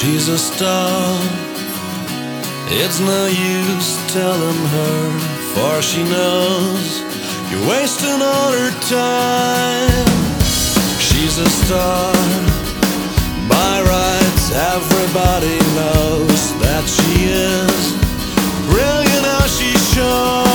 She's a star, it's no use telling her, for she knows you're wasting all her time. She's a star, by rights everybody knows that she is brilliant as she shows.